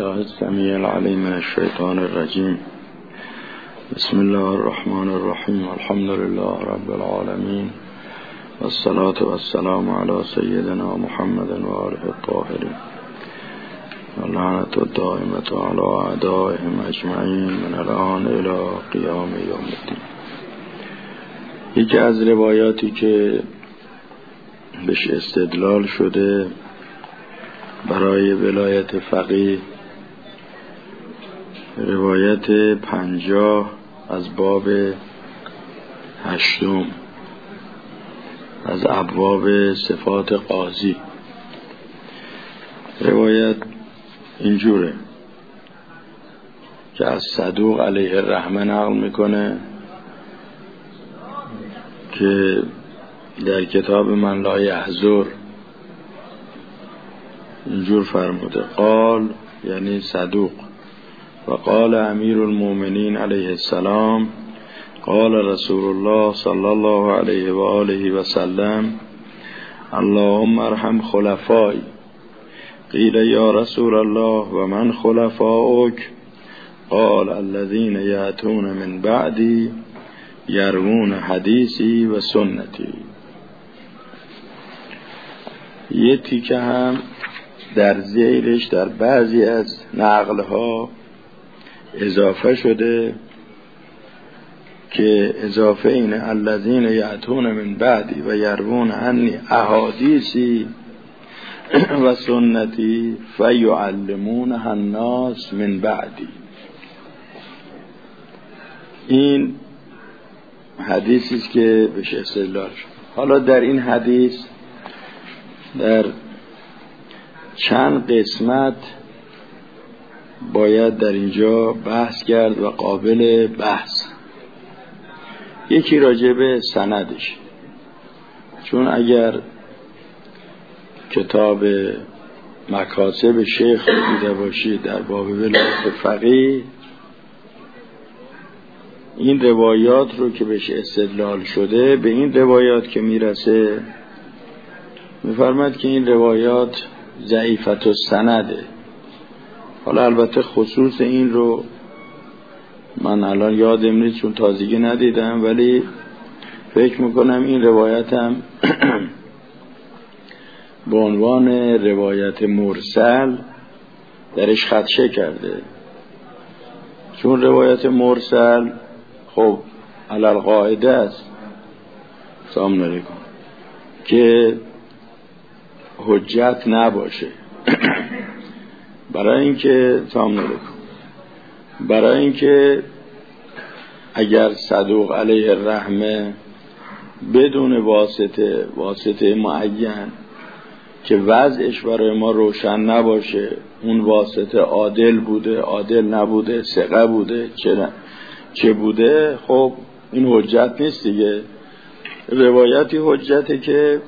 بالله السميع العليم من الشيطان الرجيم. بسم الله الرحمن الرحيم. الحمد لله رب العالمين، والصلاة والسلام على سيدنا محمد وآله الطاهرين، واللعنة الدائمة على أعدائهم أجمعين من الآن إلى قیام یوم الدین. یکی از روایاتی که بهش استدلال شده برای ولایت فقیه، روایت 50 از باب 8 از ابواب صفات قاضی. روایت اینجوره که از صدوق علیه الرحمه نقل میکنه که در کتاب من لا یحضر اینجور فرموده: قال، یعنی صدوق، و قال امیر المؤمنین علیه السلام، قال رسول الله صلی الله علیه و آله و سلم، اللهم ارحم خلفای. قیل یا رسول الله و من خلفاؤک؟ قال الذين یأتون من بعدی یروون حدیثی و سنتی. یه تیکه هم در زیرش در بعضی از نقلها اضافه شده که اضافه اینه: الذین یأتون من بعدی و یروون عنی احادیثی و سنتی فیعلمونها الناس من بعدی. این حدیثی است که بهش استدلال شد. حالا در این حدیث در چند قسمت باید در اینجا بحث کرد و قابل بحث. یکی راجع به سندش، چون اگر کتاب مکاسب شیخ دیده باشید در باب ولایت فقیه، این روایات رو که بهش استدلال شده، به این روایات که میرسه میفرماد که این روایات ضعیفت السنده. حالا البته خصوص این رو من الان یادم نیست چون تازگی ندیدم، ولی فکر میکنم این روایت هم به عنوان روایت مرسل درش خدشه کرده، چون روایت مرسل خب علل قاعده است سامنه کن که حجت نباشه. برای اینکه اگر صدوق علیه الرحمه بدون واسطه معین که وضعش برای ما روشن نباشه، اون واسطه عادل بوده، عادل نبوده، ثقه بوده، چه بوده، خب این حجت نیست دیگه. روایتی حجته که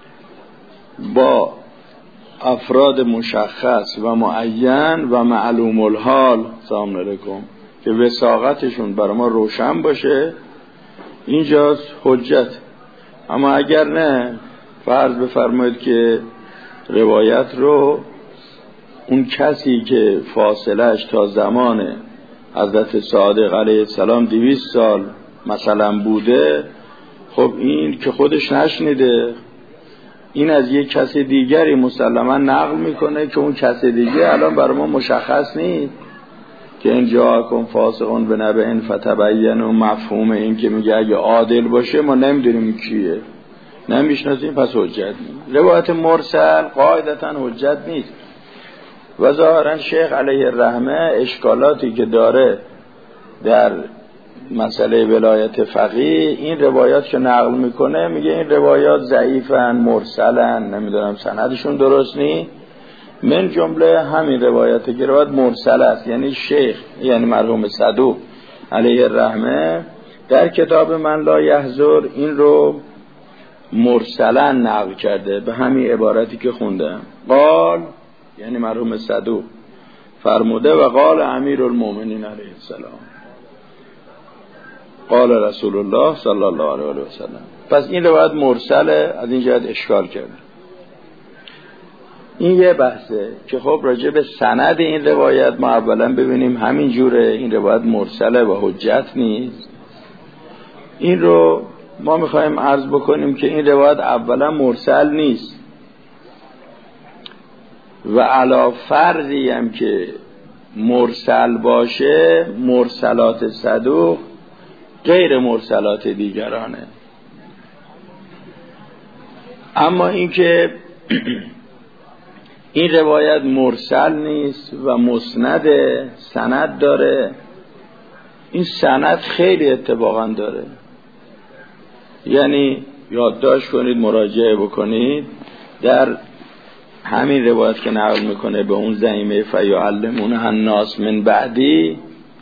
با افراد مشخص و معین و معلوم الحال سلام علیکم که وثاقتشون برای ما روشن باشه، اینجاست حجت. اما اگر نه، فرض بفرمایید که روایت رو اون کسی که فاصلش تا زمان حضرت صادق علیه السلام 200 سال مثلا بوده، خب این که خودش نشنیده، این از یک کسی دیگری مسلما نقل میکنه که اون کسی دیگه الان برای ما مشخص نیست که این جاءکم فاسقون بنبأ فتبینوا. مفهوم این که میگه اگه عادل باشه ما نمیدونیم کیه، نمیشناسیم، پس حجت نیست. روایت مرسل قاعدتا حجت نیست. و ظاهرا شیخ علیه الرحمه اشکالاتی که داره در مسئله ولایت فقیه، این روایات که نقل میکنه میگه این روایات ضعیفن، مرسلن، نمیدونم سندشون درست نی. من جمله همین روایاتی که روایت مرسل است، یعنی شیخ، یعنی مرحوم صدوق علیه الرحمه در کتاب من لا یحضر این رو مرسلا نقل کرده به همین عبارتی که خوندم. قال، یعنی مرحوم صدوق فرموده: و قال امیر المؤمنین علیه السلام، قال رسول الله صلی الله علیه و سلم. پس این روایت مرسله، از این جهت اشکال کرده. این یه بحثه که خب راجع به سند این روایت ما اولا ببینیم همین جوره، این روایت مرسله و حجت نیست. این رو ما میخوایم عرض بکنیم که این روایت اولا مرسل نیست و علا فرضی هم که مرسل باشه، مرسلات صدوق غیر مرسلات دیگرانه. اما این که این روایت مرسل نیست و مسند سند داره، این سند خیلی اتفاقا داره. یعنی یادداشت کنید، مراجعه بکنید، در همین روایت که نقل میکنه به اون زعیمه فیعلمونه الناس من بعدی،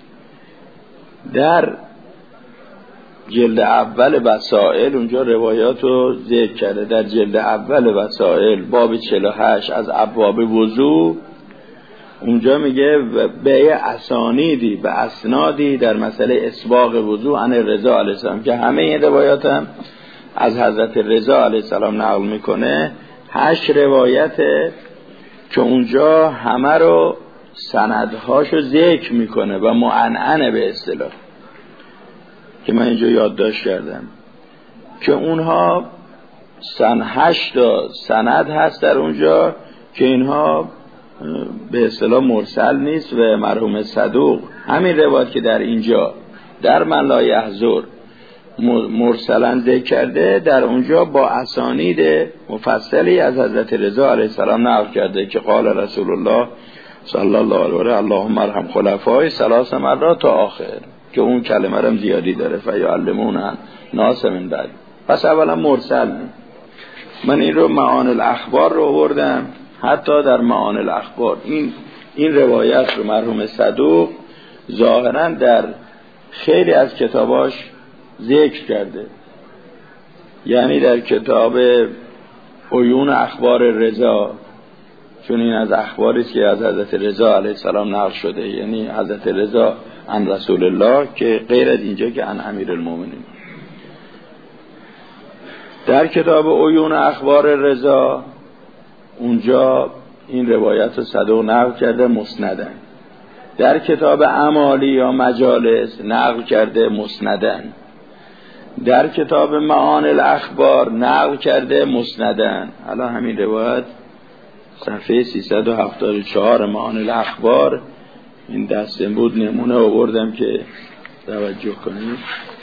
در جلد اول وسائل اونجا روایات رو ذکر کرده. در جلد اول وسائل باب 48 از ابواب وضو اونجا میگه به اسانیدی به اسنادی در مسئله اسباغ وضو عن رضا علیه السلام، که همه این روایات هم از حضرت رضا علیه السلام نقل میکنه. 8 روایته که اونجا همه رو سندهاشو ذکر میکنه و معنعنه به اصطلاح، که من اینجا یادداشت کردم که اونها 8 تا سند هست در اونجا که اینها به اصطلاح مرسل نیست و مرحوم صدوق همین روایت که در اینجا در من لا یحضر مرسلن ذکر کرده، در اونجا با اسانید مفصلی از حضرت رضا علیه السلام نقل کرده که قال رسول الله صلی الله علیه و آله اللهم ارحم خلفای 3 مرات تا آخر، که اون کلمه هم زیادی داره فیعلمون ناس من بعد. پس اولا مرسل نیست. من این رو معان الاخبار رو آوردم، حتی در معان الاخبار این روایت رو مرحوم صدوق ظاهرا در خیلی از کتاباش ذکر کرده. یعنی در کتاب عیون اخبار رضا، چون این از اخباری است که از حضرت رضا علیه السلام نقل شده، یعنی حضرت رضا عن رسول الله، که غیر از اینجا که عن امیرالمومنین. در کتاب عیون اخبار رضا اونجا این روایت رو صدوق نقل کرده مسندن. در کتاب اعمالی یا مجالس نقل کرده مسندن. در کتاب معان الاخبار نقل کرده مسندن. الان همین روایت صفحه 374 معان الاخبار، این دستم بود نمونه آوردم که توجه کنید.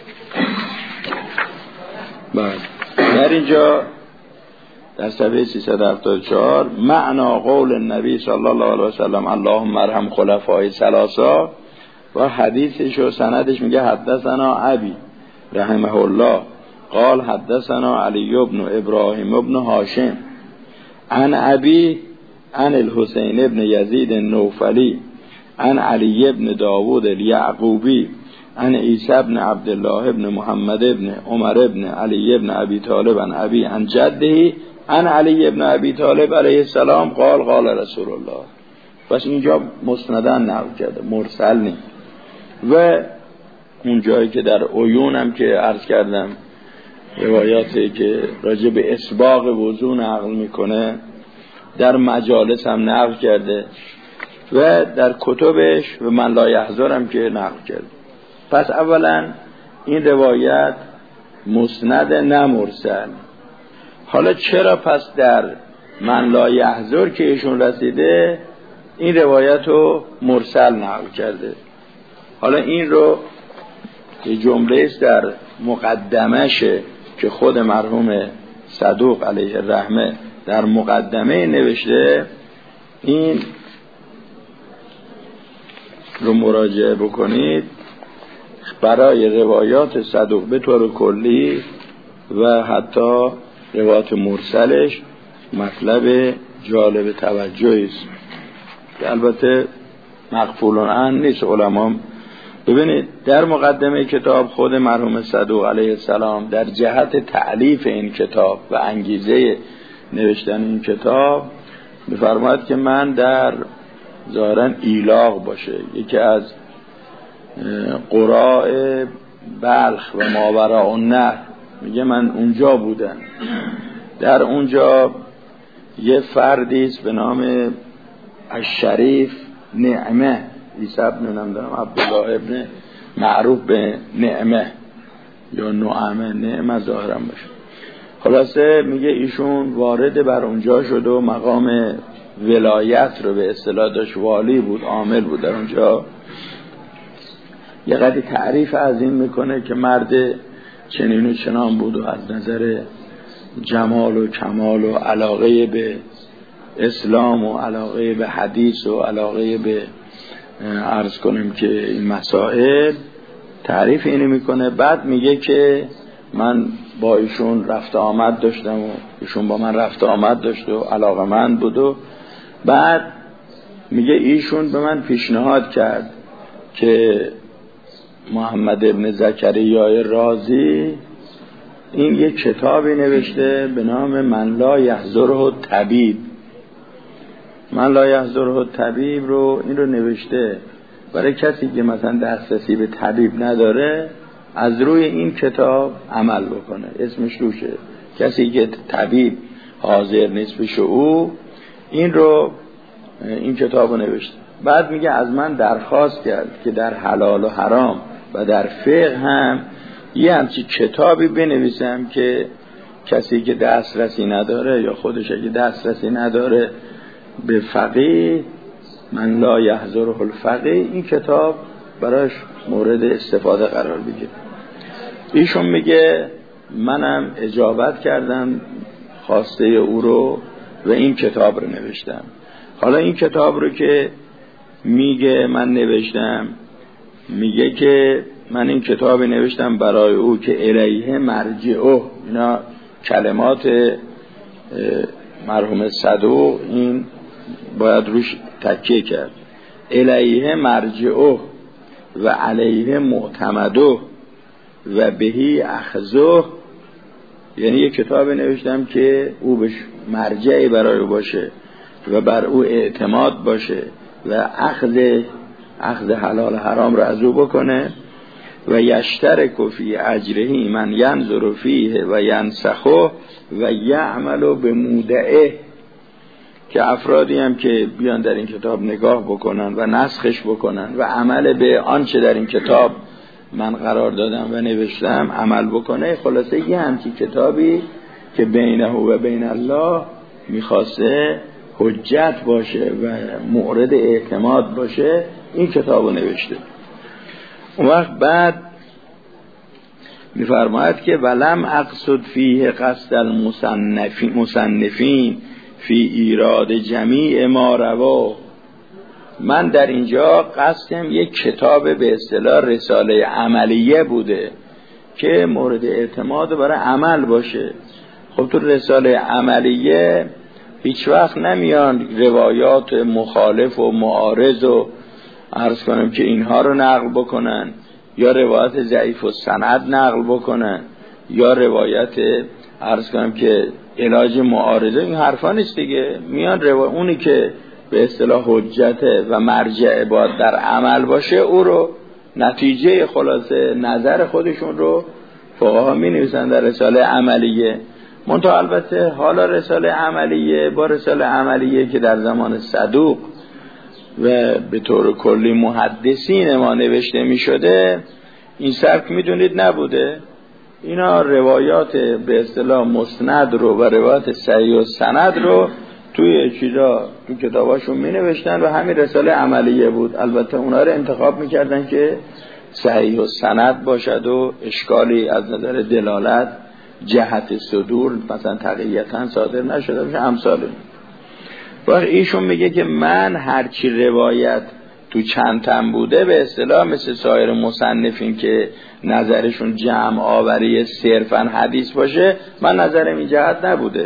در اینجا در صفحه 374 معنا قول النبی صلی الله علیه وسلم اللهم ارحم خلفای 3 و حدیثش و سندش میگه حدثنا ابی رحمه الله قال حدثنا علی ابن ابراهیم ابن هاشم عن ابی عن الحسین ابن یزید النوفلی عن علی ابن داوود الیعقوبی عن عیسی ابن عبدالله ابن محمد ابن عمر ابن علی ابن ابی طالب عن ابی عن جده عن علی ابن ابی طالب علیه السلام قال قال رسول الله. پس اینجا مسندن نقل کرده، مرسل نیست. و اون جایی که در عیون هم که عرض کردم روایاتی که راجع به اسباغ وضو نقل میکنه، در مجالس هم نقل کرده و در کتبش و من لا یحضر هم که نقل کرده. پس اولا این روایت مسند نه مرسل. حالا چرا پس در من لا یحضر که ایشون رسیده این روایت رو مرسل نقل کرده؟ حالا این رو یه جمله است در مقدمه‌شه که خود مرحوم صدوق علیه الرحمه در مقدمه نوشته، این رو مراجعه بکنید. برای روایات صدوق به طور کلی و حتی روایات مرسلش مطلب جالب توجهی است که البته مغفولون عنه نیست. علما ببینید در مقدمه کتاب خود مرحوم صدوق علیه السلام در جهت تألیف این کتاب و انگیزه نوشتن این کتاب می‌فرماید که من در ظاهراً ایلاق باشه، یکی از قراء بلخ و ماوراء النهر، میگه من اونجا بودم، در اونجا یه فردی است به نام الشریف نعمه، عیسی ابن عبدالله ابن معروف به نعمه یا نعمه ظاهرا باشه. خلاصه میگه ایشون وارد بر اونجا شد و مقام ولایت رو به اصطلاح داشت، والی بود، عامل بود در اونجا. یه قدری تعریف از این میکنه که مرد چنین و چنان بود و از نظر جمال و کمال و علاقه به اسلام و علاقه به حدیث و علاقه به عرض کنیم که این مسائل تعریف اینو میکنه. بعد میگه که من با ایشون رفت آمد داشتم و ایشون با من رفت آمد داشت و علاقه‌مند بود و بعد میگه ایشون به من پیشنهاد کرد که محمد ابن زکریا رازی این یک کتابی نوشته به نام من لا یحضره طبیب. من لا یحضره طبیب رو این رو نوشته برای کسی که مثلا دسترسی به طبیب نداره از روی این کتاب عمل بکنه. اسمش روشه، کسی که طبیب حاضر نیست پیش او این کتاب رو نوشته. بعد میگه از من درخواست کرد که در حلال و حرام و در فقه هم یه همچی کتابی بنویسم که کسی که دسترسی نداره یا خودش اگه دسترسی نداره به فقیه، من لا یحضره الفقیه، این کتاب براش مورد استفاده قرار بگیره. ایشون میگه منم اجابت کردم خواسته او رو و این کتاب رو نوشتم. حالا این کتاب رو که میگه من نوشتم، میگه که من این کتاب نوشتم برای او که الیه مرجعه، اینا کلمات مرحوم صدوق، این باید روش تکیه کرد. الیه مرجعه و علیه معتمده و بهی اخذه، یعنی یک کتاب نوشتم که او بهش مرجعی برای او باشه و بر او اعتماد باشه و اخذ حلال حرام را از او بکنه و یشترک فی اجره من ینظر فیه و ینسخه و یعمل بمودعه، که افرادی هم که بیان در این کتاب نگاه بکنن و نسخش بکنن و عمل به آنچه در این کتاب من قرار دادم و نوشتم عمل بکنه. خلاصه یه همچی کتابی که بینه و بین الله میخواسته حجت باشه و مورد اعتماد باشه، این کتابو نوشته. اون وقت بعد میفرماید که ولم اقصد فیه قصد المصنفین فی ایراد جمیع ما روا، من در اینجا قصدم یک کتاب به اصطلاح رساله عملیه بوده که مورد اعتماد برای عمل باشه. خب تو رساله عملیه هیچ وقت نمیان روایات مخالف و معارض و عرض کنم که اینها رو نقل بکنن یا روایت ضعیف و سند نقل بکنن یا روایت عرض کنم که علاج معارضه، این حرفا نیست دیگه. میان اونی که به اصطلاح حجته و مرجع باید در عمل باشه او رو نتیجه خلاصه نظر خودشون رو فقها می نویسن در رساله عملیه. منتها البته حالا رساله عملیه با رساله عملیه که در زمان صدوق و به طور کلی محدثین ما نوشته می شده این سبک می دونید نبوده. اینا روایات به اصطلاح مسند رو و روایات صحیح و سند رو توی چیزا تو کتاباشون می نوشتن و همین رساله عملیه بود. البته اونا رو انتخاب می کردن که صحیح و سند باشد و اشکالی از نظر دلالت جهت صدور مثلا تقییتا صادر نشده باشه امثال. وقت ایشون میگه که من هرچی روایت تو چند تن بوده به اصطلاح مثل سایر مصنفین که نظرشون جمع آوری صرفا حدیث باشه، من نظرم این جهت نبوده.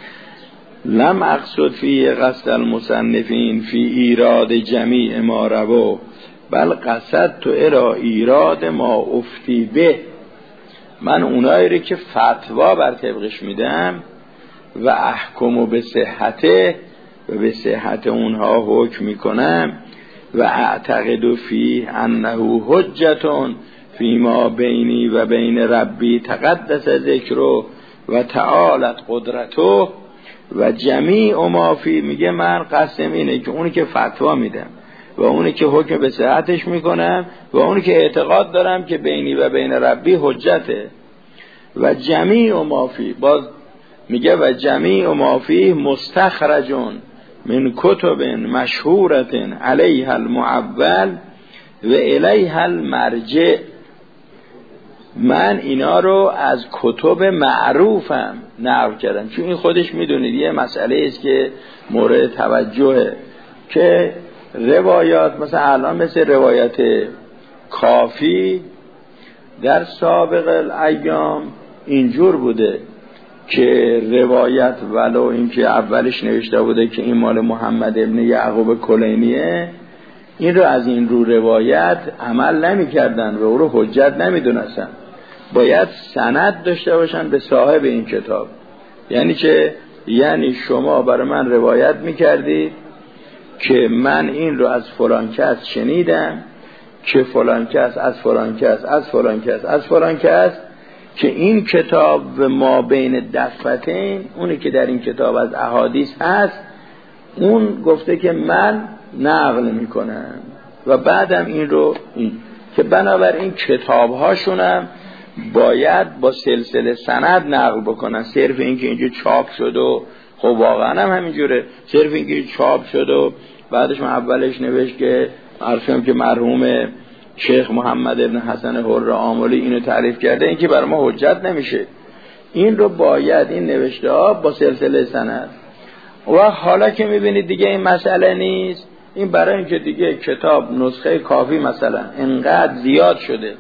لم اقصد فی قصد المصنفین فی ایراد جمیع ما روا بل قصد تو الى ایراد ما افتی به، من اونایی رو که فتوا بر طبقش میدم و احکمو به صحته و به صحت اونها حکم میکنم و اعتقد فی انه حجتون فی ما بینی و بین ربی تقدس ذکره و تعالت قدرته و جمیع ما فی، میگه من قسم اینه که اونی که فتوا میدم و اونی که حکم به صحتش میکنم و اونی که اعتقاد دارم که بینی و بین ربی حجته. و جمیع ما فی، باز میگه و جمیع ما فی مستخرجون من کتب مشهورت علیها المعول و الیها المرجع. من اینا رو از کتب معروفم نقل کردم، چون این خودش میدونید یه مسئله است که مورد توجهه که روایات مثلا الان مثل روایت کافی در سابق الایام اینجور بوده که روایت ولو اینکه اولش نوشته بوده که این مال محمد ابن یعقوب کلینیه، این رو از این رو روایت عمل نمی کردن و او رو حجت نمی دونستن. باید سند داشته باشن به صاحب این کتاب. یعنی که یعنی شما برای من روایت می کردید که من این رو از فلان کس شنیدم که فلان کس از فلان کس از فلان کس از فلان کس، که این کتاب ما بین دفتین، اونی که در این کتاب از احادیث هست، اون گفته که من نقل میکنم و بعدم این رو که بنابراین کتاب هاشونم باید با سلسله سند نقل بکنن. صرف این که اینجا چاپ شد و خب واقعا هم همینجوره، صرف این که چاپ شد و بعدش من اولش نوشت که عرفم که مرحوم شیخ محمد ابن حسن حر آملی اینو تعریف کرده، این که برای ما حجت نمیشه. این رو باید این نوشته ها با سلسله سند. و حالا که میبینید دیگه این مسئله نیست، این برای اینکه دیگه کتاب نسخه کافی مثلا انقدر زیاد شده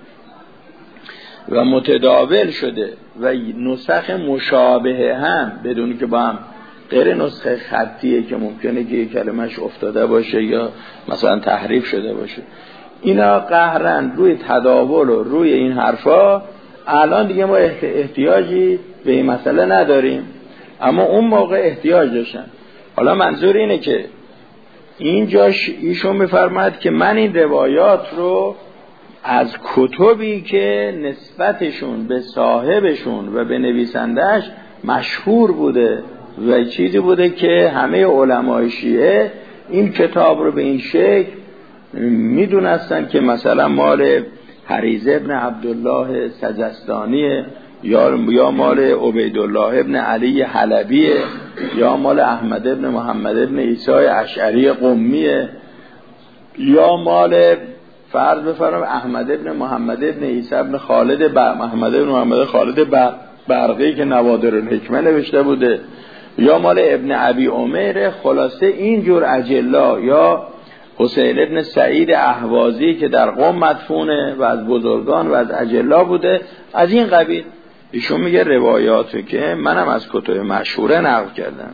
و متداول شده و نسخ مشابه هم بدون که با هم، غیر نسخه خطیه که ممکنه که یک کلمش افتاده باشه یا مثلا تحریف شده باشه، اینا قهرن روی تداول و روی این حرفا الان دیگه ما احتیاجی به این مسئله نداریم، اما اون موقع احتیاج داشتن. حالا منظور اینه که اینجاش ایشون میفرماید که من این روایات رو از کتبی که نسبتشون به صاحبشون و به نویسندش مشهور بوده و چیزی بوده که همه علمای شیعه این کتاب رو به این شکل میدونستن که مثلا مال حریز ابن عبدالله سجستانیه یا مال عبیدالله ابن علی حلبیه یا مال احمد ابن محمد ابن عیسی اشعری قمیه یا مال فرض بفرم احمد ابن محمد ابن عیسی ابن خالد محمد ابن محمد خالد برقی که نوادر الحکمه نوشته بوده یا مال ابن ابی عمر. خلاصه اینجور اجلا یا حسین ابن سعید اهوازی که در قم مدفونه و از بزرگان و از اجلا بوده، از این قبیل. ایشون میگه روایاتو که منم از کتب مشهوره نقل کردم.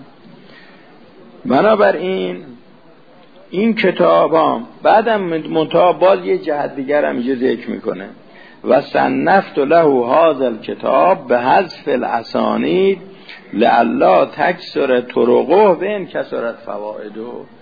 بنابراین این کتابام بعدم منتها باز یه جهت دیگر هم اینجا ذکر میکنه و صنفت له هذا الکتاب به حذف الاسانید لعلا تکسر طرقه به ان کسرت فوائده.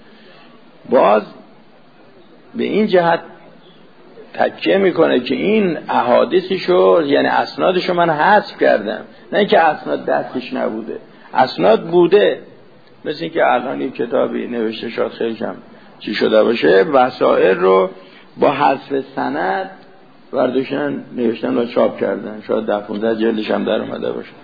باز به این جهت تکیه میکنه که این احادیثشو یعنی اسنادشو من حذف کردم، نه اینکه اسناد دستش نبوده، اسناد بوده. مثل اینکه الان این کتابی نوشته شد خیلی کم چی شده باشه، وسائل رو با حذف سند برداشتن نوشتن و چاپ کردن، شاید 10-15 جلدش هم در اومده باشه.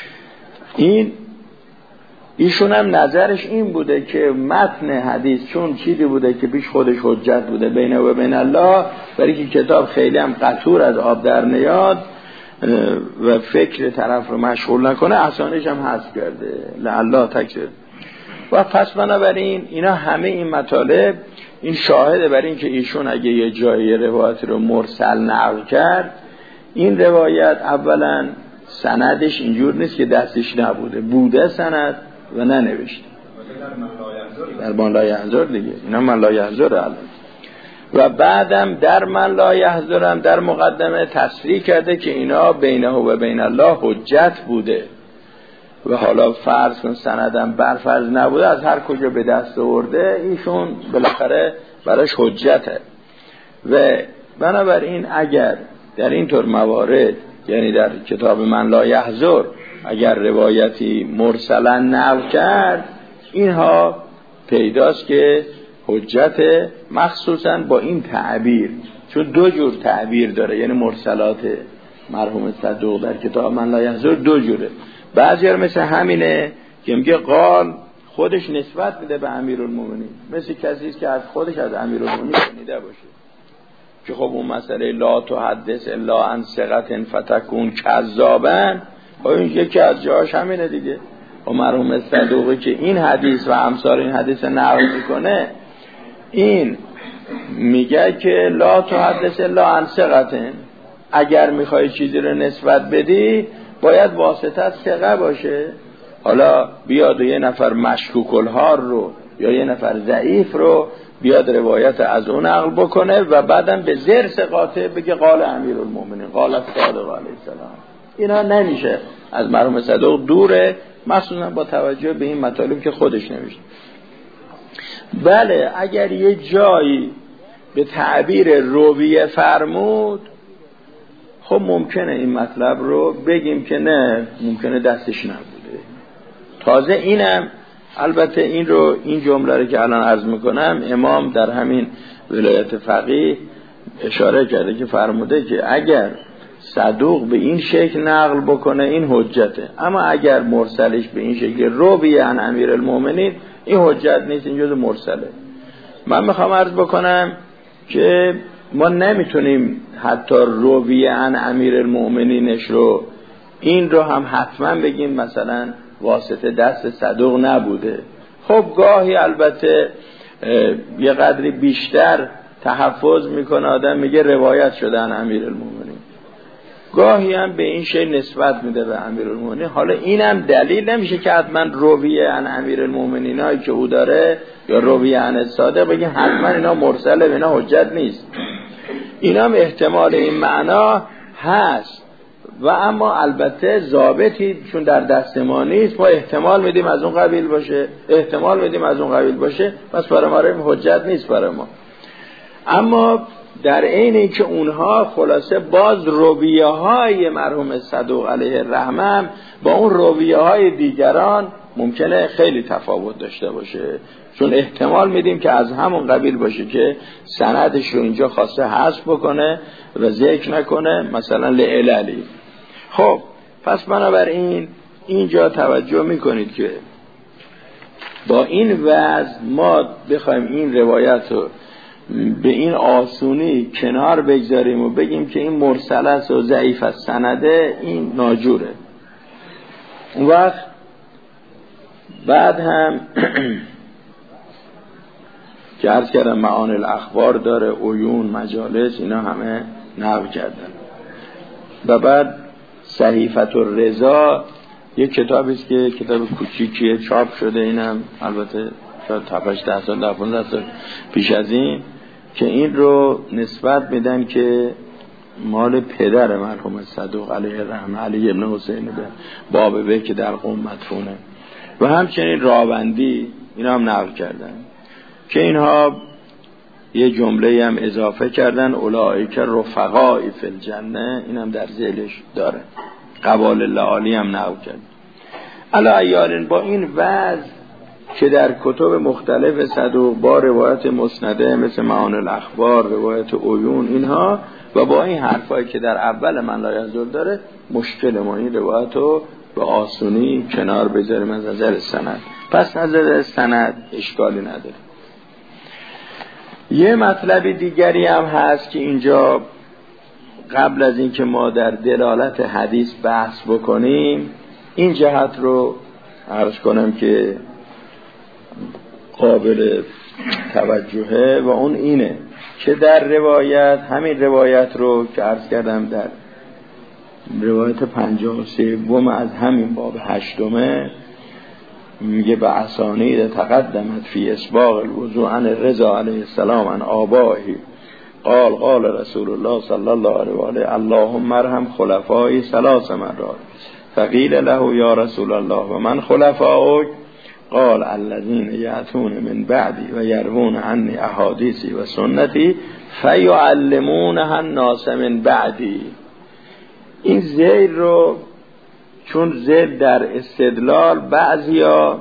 ایشون هم نظرش این بوده که متن حدیث چون چیزی بوده که پیش خودش حجت بوده بینه و بین الله، برای که کتاب خیلی هم قطور از آب در نیاد و فکر طرف رو مشغول نکنه، اسانیش هم حذف کرده لعلا تکسر. و پس بنابراین اینا همه این مطالب این شاهده بر این که ایشون اگه یه جایی روایت رو مرسل نقل کرد، این روایت اولا سندش اینجور نیست که دستش نبوده، بوده سند و ننوشته در من لا یحضر دیگه، اینا من لا یحضر الان. و بعدم در من لا یحضرم در مقدمه تصریح کرده که اینا بینه و بین الله حجت بوده و حالا فرض کن سندم برفرض نبوده، از هر کجا به دست آورده ایشون بالاخره براش حجته. و بنابراین اگر در این طور موارد، یعنی در کتاب من لا یحضر، اگر روایتی مرسلا نقل کرد، اینها پیداست که حجت، مخصوصا با این تعبیر، چون دو جور تعبیر داره، یعنی مرسلات مرحوم صدوق در کتاب من لا یحضر دو جوره. بعضی مثل همینه که میگه قال خودش نسبت میده به امیرالمومنین، مثل کسی است که از خودش از امیرالمومنین شنیده باشه، که خب اون مسئله لا تحدث الا عن ثقة فتكون کذابا، این یکی از جاهاش همینه دیگه. و مرحوم صدوقی که این حدیث و امثال این حدیث نقل میکنه، این میگه که لا تحدث الا عن ثقة، اگر میخوای چیزی رو نسبت بدی باید واسطه ثقه باشه. حالا بیاد و یه نفر مشکوک الحال رو یا یه نفر ضعیف رو بیاد روایت از اون نقل بکنه و بعدم به زیر ثقاته بگه قال امیرالمومنین قال الصادق علیه السلام. اینا نمیشه، از مرحوم صدوق دوره، مخصوصا با توجه به این مطالب که خودش نوشته. بله اگر یه جایی به تعبیر رویه فرمود، خب ممکنه این مطلب رو بگیم که نه، ممکنه دستش نبوده. تازه اینم البته این جمله رو که الان عرض میکنم امام در همین ولایت فقیه اشاره کرده که فرموده که اگر صدوق به این شکل نقل بکنه این حجته، اما اگر مرسلش به این شکل رویه عن امیرالمومنین این حجت نیست، این جز مرسله. من میخوام عرض بکنم که ما نمیتونیم حتی رویه عن امیرالمومنینش رو این رو هم حتما بگیم مثلا واسطه دست صدوق نبوده. خب گاهی البته یه قدری بیشتر تحفظ میکنه آدم، میگه روایت شده عن امیرالمومنین، گاهی هم به این شی نسبت میده به امیرالمومنین. حالا اینم دلیل نمیشه که حتما رویه عن امیرالمومنین هایی که او داره یا رویه عن الصادق بگیم حتما اینا مرسله، اینا حجت نیست. اینا هم احتمال این معنا هست و اما البته ضابطی چون در دست ما نیست، ما احتمال میدیم از اون قبیل باشه، احتمال میدیم از اون قبیل باشه، پس برای ما حجت نیست برای ما. اما در عین اینکه اونها خلاصه باز رویه های مرحوم صدوق علیه الرحمه با اون رویه های دیگران ممکنه خیلی تفاوت داشته باشه، چون احتمال میدیم که از همون قبیل باشه که سندش رو اینجا خواسته حذف بکنه و ذکر نکنه مثلا لعللی. خب پس بنابراین اینجا توجه میکنید که با این وضع ما بخوایم این روایت رو به این آسونی کنار بگذاریم و بگیم که این مرسل است و ضعیف است سنده، این ناجوره. اون وقت بعد هم که عرض کردم معانی الاخبار داره، عیون، مجالس، اینا همه نقل کردن. و بعد صحیفه الرضا یک کتابی است که کتاب کوچیکیه، چاپ شده، اینم البته شاید 7-8 سال 15 سال پیش از این، که این رو نسبت میدن که مال پدر مرحوم صدوق علیه الرحمه علی ابن حسین به باب به که در قم مدفونه. و همچنین راوندی اینا هم نقل کردن که اینها یه جمله هم اضافه کردن اولئک رفقاء فی الجنه، اینم در ذیلش داره. قوال العالی هم نقل کردن. علی ایال با این وضع که در کتب مختلف صدوق با روایت مسنده مثل معانی الاخبار، روایت عیون، اینها و با این حرفایی که در اول من لا یحضر داره، مشکل ما این روایت رو به آسونی کنار بذاریم از نظر سند. پس از نظر سند اشکالی نداره. یه مطلب دیگری هم هست که اینجا قبل از این که ما در دلالت حدیث بحث بکنیم این جهت رو عرض کنم که قابل توجهه و اون اینه که در روایت، همین روایت رو که عرض کردم در روایت 53 از همین باب 8 میگه به اسانید تقدمت فی اسباغ الوضوء عن رضا علیه السلام عن آبائه قال قال رسول الله صلی الله علیه و آله اللهم ارحم خلفای 3 مرات فقیل له یا رسول الله و من خلفاؤک قال الذين یأتون من بعدی و یروون عنی احادیثی و سنتی فیعلمونها الناس من بعدی. این زیر رو چون ذل در استدلال بعضیا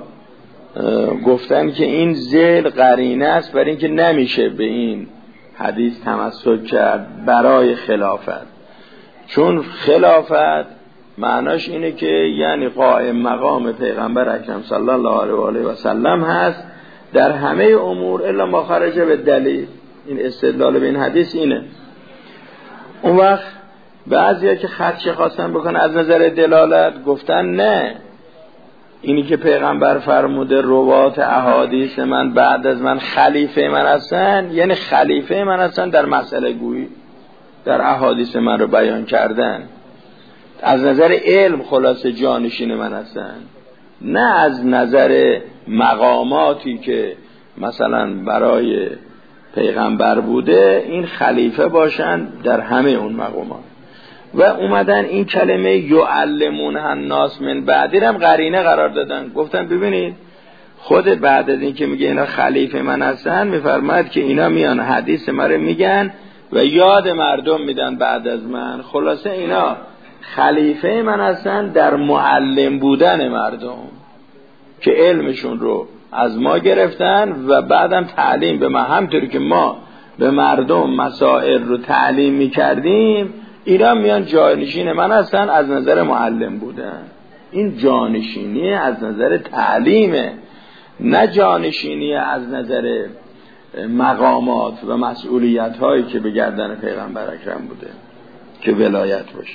گفتن که این ذل قرینه است برای اینکه نمیشه به این حدیث تمسک کرد برای خلافت، چون خلافت معناش اینه که یعنی قائم مقام پیغمبر اکرم صلی الله علیه و آله و سلم هست در همه امور الا ما خرج به دلیل. این استدلال به این حدیث اینه. اون وقت بعضیا که خدشه خواستن بکنن از نظر دلالت گفتن نه، اینی که پیغمبر فرموده روات احادیث من بعد از من خلیفه من هستن، یعنی خلیفه من هستن در مسئله گویی، در احادیث من رو بیان کردن، از نظر علم خلاصه جانشین من هستن، نه از نظر مقاماتی که مثلا برای پیغمبر بوده این خلیفه باشن در همه اون مقامات. و اومدن این کلمه یعلمونه الناس من بعدی هم قرینه قرار دادن، گفتن ببینید خود بعد از این که میگه اینا خلیفه من هستن میفرماید که اینا میان حدیث ما رو میگن و یاد مردم میدن بعد از من، خلاصه اینا خلیفه من هستن در معلم بودن مردم که علمشون رو از ما گرفتن و بعدم تعلیم به ما، همطوری که ما به مردم مسائل رو تعلیم میکردیم اینا میان جانشین من هستن از نظر معلم بودن. این جانشینی از نظر تعلیمه، نه جانشینی از نظر مقامات و مسئولیت هایی که به گردن پیغمبر اکرم بوده که ولایت باشه.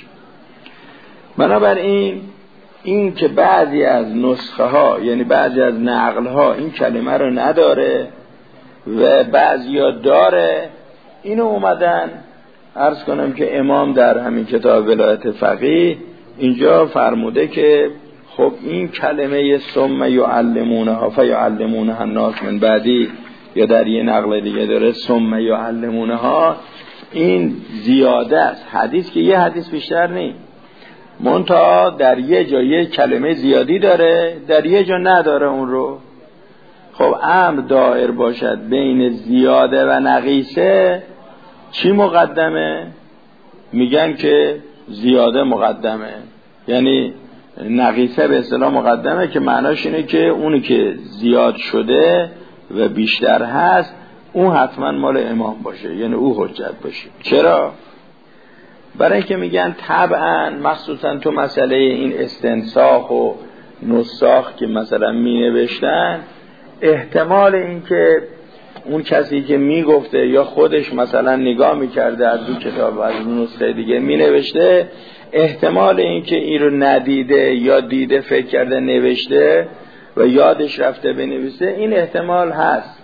بنابراین این که بعضی از نسخه ها یعنی بعضی از نقل ها این کلمه رو نداره و بعضی ها داره، اینو اومدن عرض کنم که امام در همین کتاب ولایت فقیه اینجا فرموده که خب این کلمه ثم یعلمونها فیعلمونها الناس من بعدی، یا در یه نقل دیگه داره ثم یعلمونها، این زیاده است. حدیث که یه حدیث بیشتر نیست، منتها در یه جا یه کلمه زیادی داره در یه جا نداره اون رو. خب امر دایر باشد بین زیاده و نقیصه، چی مقدمه؟ میگن که زیاده مقدمه، یعنی نقیصه به اصطلاح مقدمه که معناش اینه که اونی که زیاد شده و بیشتر هست اون حتما مال امام باشه، یعنی او حجت باشه. چرا؟ برای اینکه میگن طبعا مخصوصا تو مسئله این استنساخ و نساخ که مثلا می نوشتن، احتمال این که اون کسی که میگفته یا خودش مثلا نگاه میکرده از اون کتاب از اون نسخه دیگه می نوشته، احتمال این که این رو ندیده یا دیده فکر کرده نوشته و یادش رفته بنویسه، این احتمال هست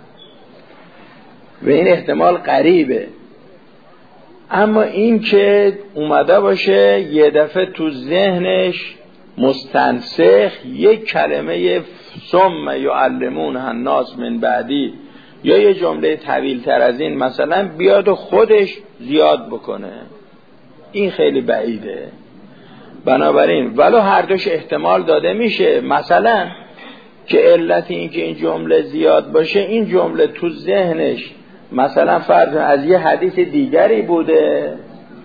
و این احتمال قریبه. اما این که اومده باشه یه دفعه تو ذهنش مستنسخ یک کلمه ثم یعلمونها الناس من بعدی یا یه جمله طویل تر از این مثلا بیاد و خودش زیاد بکنه، این خیلی بعیده. بنابراین ولو هر دوش احتمال داده میشه، مثلا که علت این که این جمله زیاد باشه این جمله تو ذهنش مثلا فرض از یه حدیث دیگری بوده،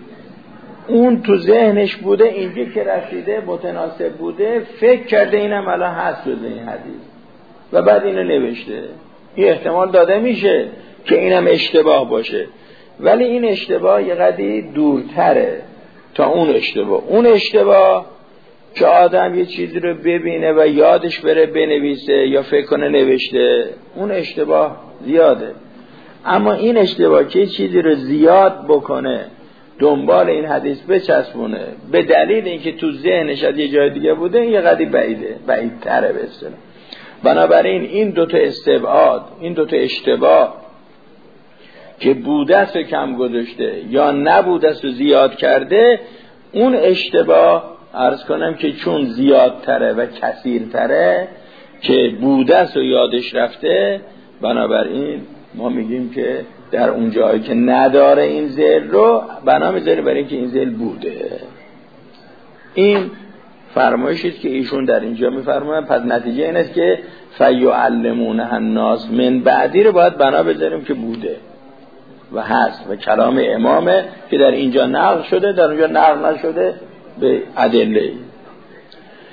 اون تو ذهنش بوده، اینجا که رسیده متناسب بوده، فکر کرده اینم الان هست جز این حدیث و بعد اینو نوشته. این احتمال داده میشه که اینم اشتباه باشه، ولی این اشتباه یه قدری دورتره تا اون اشتباه. اون اشتباه که آدم یه چیزی رو ببینه و یادش بره بنویسه یا فکر کنه نوشته، اون اشتباه زیاده. اما این اشتباه که چیزی رو زیاد بکنه دنبال این حدیث بچسبونه به دلیل اینکه تو ذهنش از یه جای دیگه بوده، این یه قدری بعیده، بعیدتره به اصطلاح. بنابراین این دوتا استبعاد، این دوتا اشتباه که بوده است و کم گذاشته یا نبوده است و زیاد کرده، اون اشتباه عرض کنم که چون زیادتره و کثیرتره که بوده است و یادش رفته، بنابراین ما میگیم که در اون جایی که نداره این ذیل رو بنا میذاره برای اینکه این ذیل بوده. این فرمایشی که ایشون در اینجا میفرمایند. پس نتیجه این است که فیعلمونها الناس من بعدی رو باید بنا بذاریم که بوده و هست و کلام امامه که در اینجا نقل شده، در اونجا نقل نشده به ادله.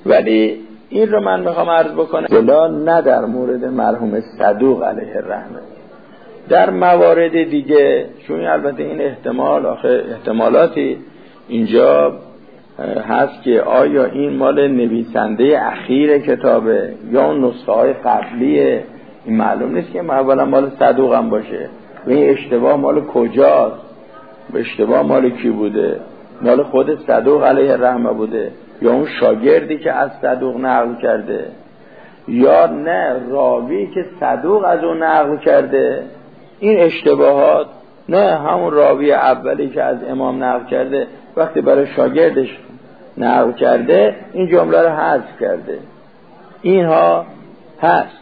ولی این رو من میخوام عرض بکنم بلا نه در مورد مرحوم صدوق علیه الرحمه، در موارد دیگه، چون البته این احتمالاتی اینجا هست که آیا این مال نویسنده اخیر کتابه یا اون نسخه های قبلیه، این معلوم نیست که اولا مال صدوق هم باشه و این اشتباه مال کجاست، اشتباه مال کی بوده، مال خود صدوق علیه الرحمه بوده یا اون شاگردی که از صدوق نقل کرده، یا نه راوی که صدوق از اون نقل کرده. این اشتباهات نه همون راوی اولی که از امام نقل کرده وقتی برای شاگردش نقل کرده این جمله رو حذف کرده، اینها هست.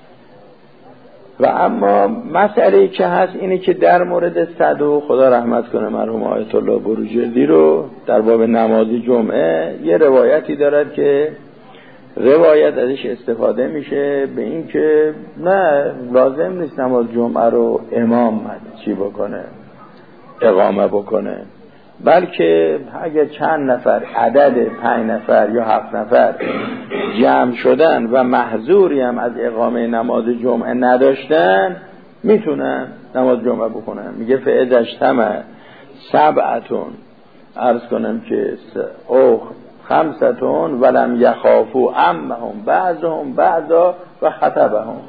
و اما مسئله که هست اینه که در مورد صدوق، خدا رحمت کنه مرحوم آیت الله بروجردی رو، در باب نماز جمعه یه روایتی دارد که روایت ازش استفاده میشه به این که نه لازم نیست نماز جمعه رو امام چی بکنه، اقامه بکنه، بلکه اگر چند نفر، عدد 5 نفر یا 7 نفر جمع شدن و محظوری هم از اقامه نماز جمعه نداشتن میتونن نماز جمعه بکنن. میگه فاذا اجتمع سبعتون، عرض کنم که او خمستون ولم یخافوا عمهم بعضهم بعضا و خطبهم.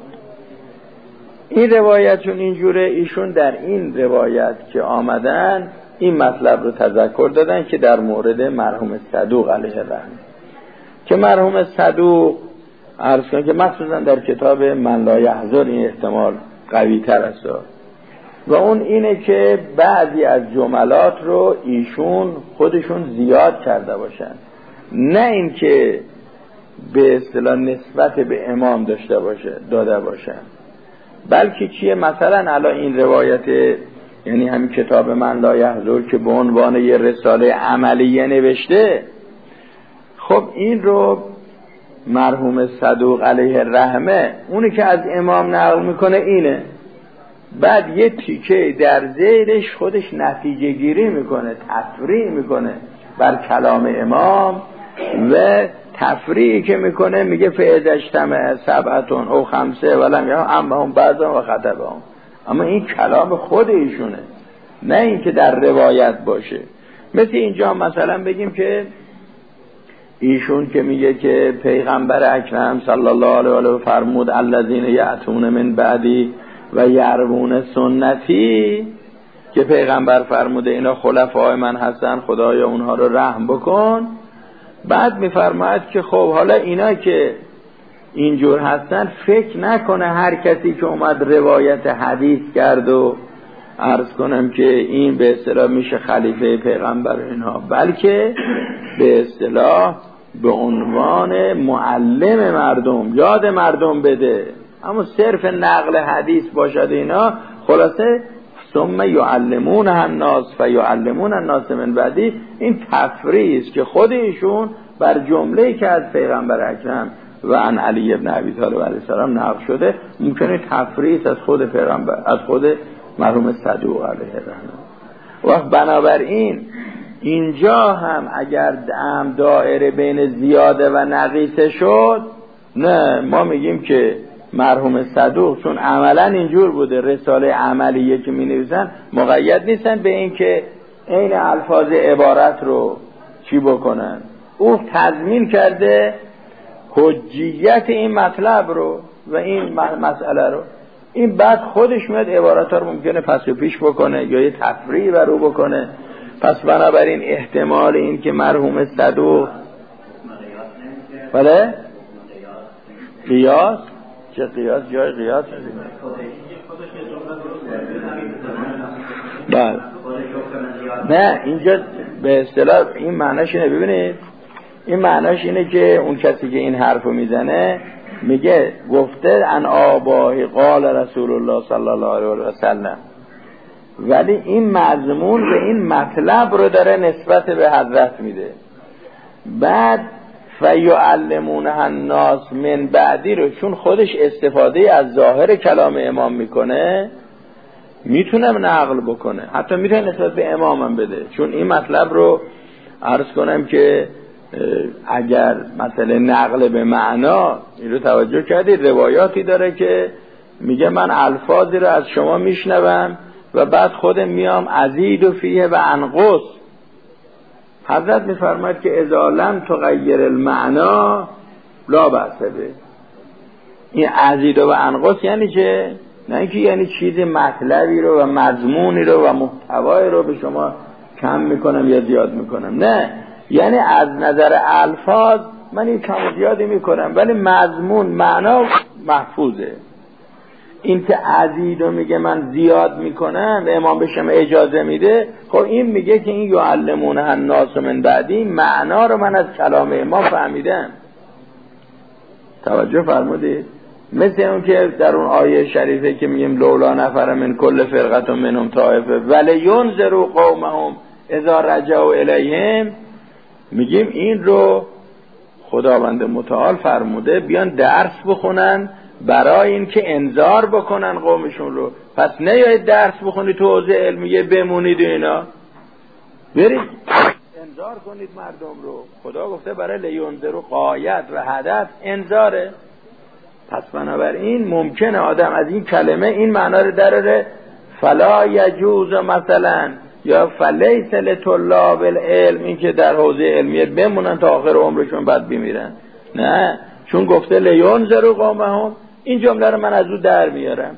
این روایت چون اینجوره، ایشون در این روایت که آمدن این مطلب رو تذکر دادن که در مورد مرحوم صدوق علیه الرحمه، که مرحوم صدوق عرض کنم که مخصوصا در کتاب من لا یحضر این احتمال قوی تر است و اون اینه که بعضی از جملات رو ایشون خودشون زیاد کرده باشن، نه این که به اصطلاح نسبت به امام داده باشن، بلکه چیه، مثلا الان این روایت، یعنی همین کتاب من لا یحضر که به عنوان یه رساله عملیه نوشته، خب این رو مرحوم صدوق علیه الرحمه اونی که از امام نقل میکنه اینه، بعد یه تیکه در زیرش خودش نتیجه گیری میکنه، تفریع میکنه بر کلام امام و تفریعی که میکنه میگه فاذا اجتمع سبعتون او خمسه ولم یعمهم بعضهم و خطبهم. اما این کلام خود ایشونه، نه این که در روایت باشه. مثل اینجا مثلا بگیم که ایشون که میگه که پیغمبر اکرم صلی الله علیه و آله فرمود الذین یأتون من بعدی و یرون سنتی، که پیغمبر فرموده اینا خلفای من هستن، خدایا اونها رو رحم بکن. بعد میفرماید که خب حالا اینا که اینجور هستن فکر نکنه هر کسی که اومد روایت حدیث کرد و عرض کنم که این به اصطلاح میشه خلیفه پیغمبر اینها، بلکه به اصطلاح به عنوان معلم مردم، یاد مردم بده. اما صرف نقل حدیث باشد اینا، خلاصه ثم یعلمون الناس فیعلمون الناس من بعدی، این تفریع است که خود ایشون بر جمله‌ای که از پیغمبر اکرم و عن علی ابن ابی طالب علیه السلام نقل شده ممکنه تفریع از خود پیغمبر، از خود مرحوم صدوق علیه الرحمه. و بنابراین اینجا هم اگر دایره بین زیاده و نقیصه شد، نه ما میگیم که مرحوم صدوق چون عملا اینجور بوده، رساله عملیه که می نویسن مقید نیستن به این که این الفاظ عبارت رو چی بکنن، او تضمین کرده حجیت این مطلب رو و این مسئله رو، این بعد خودش میاد عبارت ها رو ممکنه پس و پیش بکنه یا یه تفریع بر او بکنه. پس بنابراین احتمال این که مرحوم صدوق بله قیاس، چه قیاس، جای قیاس بله نه اینجا به اصطلاح این معناش اینه، ببینید این معناش اینه که اون کسی که این حرفو میزنه میگه گفته ان آباهی قال رسول الله صلی الله علیه و سلم، ولی این مضمون به این مطلب رو داره نسبت به حضرت میده. بعد فیعلمونها الناس من بعدی رو چون خودش استفاده از ظاهر کلام امام میکنه میتونه نقل بکنه، حتی میتونه نسبت به امام هم بده، چون این مطلب رو عرض کنم که اگر مثلا نقل به معنا، این رو توجه کردید روایاتی داره که میگه من الفاظی رو از شما میشنوم و بعد خودم میام ازید و فیه و انقص. حضرت میفرماید که اذا لم تغیر المعنا لا بأس به. این ازید و انقص یعنی چه؟ نه اینکه یعنی چیز مطلبی رو و مضمونی رو و محتوایی رو به شما کم میکنم یا زیاد میکنم، نه، یعنی از نظر الفاظ من این کم و زیادی میکنم ولی مضمون معنا محفوظه. این که ازید رو میگه من زیاد میکنم و امام بشم اجازه میده، خب این میگه که این یعلمون الناس من بعدی معنا رو من از کلام امام فهمیدم. توجه فرمودید؟ مثل اون که در اون آیه شریفه که میگیم لولا نفر من کل فرقت منهم طائفه ولینذروا قومهم اذا رجعوا الیهم، میگیم این رو خداوند متعال فرموده بیان درس بخونن برای این که انذار بکنن قومشون رو. پس نیایید درس بخونید تو حوزه علمیه بمونید اینا، برید انذار کنید مردم رو. خدا گفته برای لینذروا غایت و هدف انذاره. پس بنابراین ممکنه آدم از این کلمه این معنا رو دراره فلا یجوز مثلا یا فلیس لطلاب العلم، این که در حوزه علمیه بمونن تا آخر عمرشون بعد بمیرن، نه، چون گفته لینذروا قومهم، این جمله رو من از او در میارم.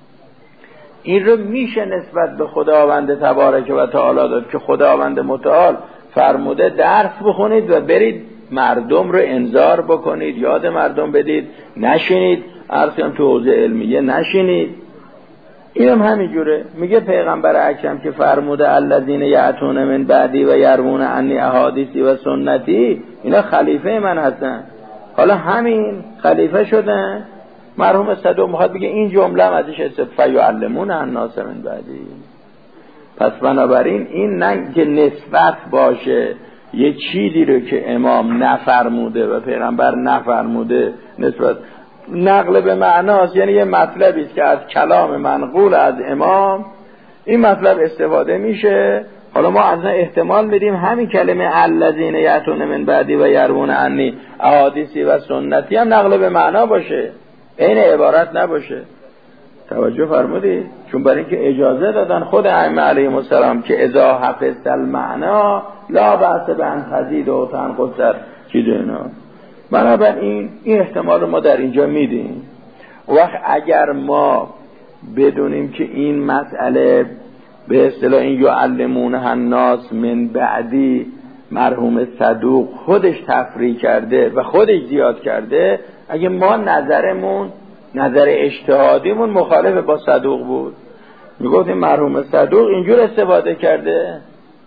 این رو میشه نسبت به خداوند تبارک و تعالی داد که خداوند متعال فرموده درس بخونید و برید مردم رو انذار بکنید، یاد مردم بدید، نشینید عرضیم تو حوزه علمیه نشینید. اینم همینجوره. میگه پیغمبر اکرم که فرموده الذین یأتون من بعدی و یروون عنی احادیثی و سنتی، اینا خلیفه من هستن. حالا همین خلیفه شدن. مرحوم صدوق میخواد بگه این جمله ازش استفاده یعلمون الناس من بعدی. پس بنابراین این نه که نسبت باشه یه چیزی رو که امام نفرموده و پیغمبر نفرموده نسبت نقل به معناست، یعنی یه مطلبی است که از کلام منقول از امام این مطلب استفاده میشه. حالا ما اصلا احتمال میدیم همین کلمه الذین یأتون من بعدی و یروون عنی احادیثی و سنتی هم نقل به معنا باشه، این عبارت نباشه. توجه فرمودید؟ چون برای اینکه اجازه دادن خود ائمه علیهم السلام که اذا حفظت المعنا لا بأس بان تزید و تنقص چیز اینا. بنابراین این احتمال رو ما در اینجا میدیم. وقت اگر ما بدونیم که این مسئله به اصطلاح این یعلمون الناس من بعدی مرحوم صدوق خودش تفریع کرده و خودش زیاد کرده، اگه ما نظرمون نظر اجتهادیمون مخالف با صدوق بود، میگفتیم مرحوم صدوق اینجور استفاده کرده،